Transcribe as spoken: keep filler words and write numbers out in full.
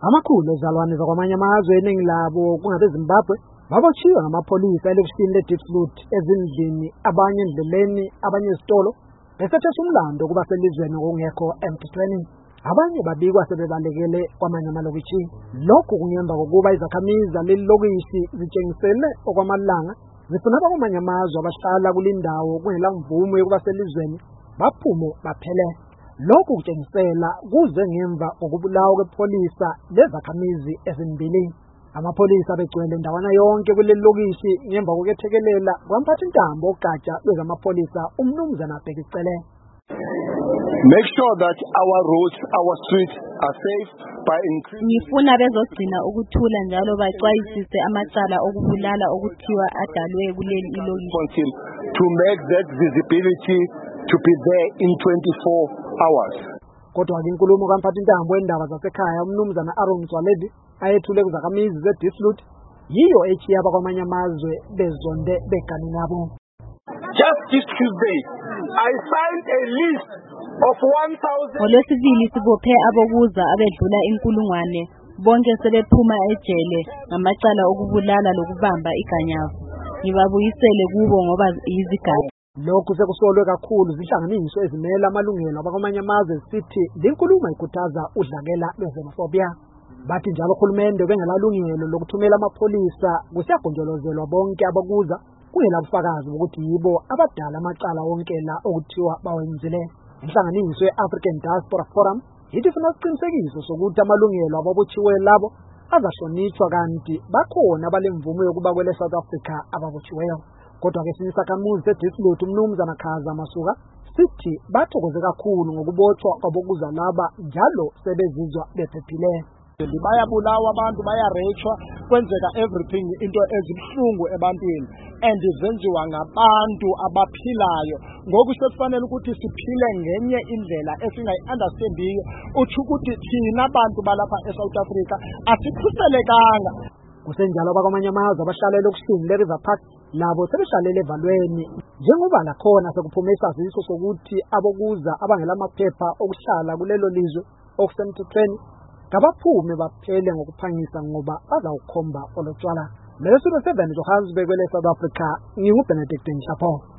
Amakhulu ezalwane zakwamanye amazwe eningi labo kungabe Zimbabwe babotshiwe ngamapholisa elokishini leDiepsloot ezindlini, abanye endleleni, abanye ezitolo besethesa umlando kuba selizweni ngokungekho emthethweni. Abanye babikwa sebebalekele kwamanye amalokishi. Lokhu kungemva kokuba izakhamizi zalelilokishi zitshengisele okwamalanga zifuna abakwamanye amazwe abahlala kulindawo kungela mvumo yokuba selizweni baphume baphele. Lokhu kutshengisela kuze ngemva kokubulawa kwepholisa lezakhamizi ezimbili. Amapholisa begcwele ndawana yonke kuleli lokishi ngemva kokuthekelela kwamphathintambo ogatsha lwezamapholisa uMnumzana Bhekicele. Make sure that our roads, our streets are safe by increasing. Ngifuna bezogcina ukuthula njalo baxwayisise amacala okubulala okuthiwa adalwe kuleli ilokishi. To make that visibility to be there in twenty-four hours. Kodwa ke inkulumo kamphathintambo wendaba zasekhaya uMnumzana Aaron Motsoaledi ayethule kuzakhamizi zeDiepsloot yiyo echiya abakwamanye amazwe bezonde begani nabo. Just this Tuesday, I signed a list of one thousand. Ngolwesibili sibophe abokuza abedlula inkulungwane bonke sebephuma ejele ngamacala okubulala lokubamba iganyavu. Ngibabuyisele kubo ngoba yizigaba. Lokhu sekusolwe kakhulu zihlanganiso ezimela amalungelo abakwamanye amazwe sithi linkulumo ikhuthaza udlakela lwezemofobia. Bathi njalo uhulumende bengelalungelo lokuthumela amapholisa kusiyagonjolozelwa bonke abakuza kungela bufakazi bokuthi yibo abadala amacala wonke la okuthiwa bawenzile. Inhlanganiso ye-African Diaspora Forum ithi ifuna isiqinisekiso sokuthi amalungelo ababotshiwe labo azahlonitshwa kanti bakhona abalemvumo yokuba kwele South Africa ababotshiweyo. Kodwa ke esinye isakhamuzi seDiepsloot uMnumzana Khaza Masuka sithi bathokoze kakhulu ngokubotshwa kwabokuza laba njalo sebezizwa bephephile. Bayabulawa abantu, bayarechwa, kwenzeka everything into ezibuhlungu ebantwini and zenziwa ngabantu abaphilayo. Ngoku sekufanele ukuthi siphile ngenye indlela esingayi-understandiyo uthi ukuthi thina abantu balapha eSouth Africa asikhuselekanga. Kusenjalo abakwamanye amazwe abahlala elokishini leRiver Park labo sebehlalele evalweni njengoba lakhona sekuphume isaziso sokuthi abokuza abangelamaphepha okuhlala kulelo lizwe okusemthethweni kabaphume baphele ngokuphangisa ngoba bazawukhomba olotshwala. Leso seven Johannesburg kwele South Africa, nginguBenedict Nchapo.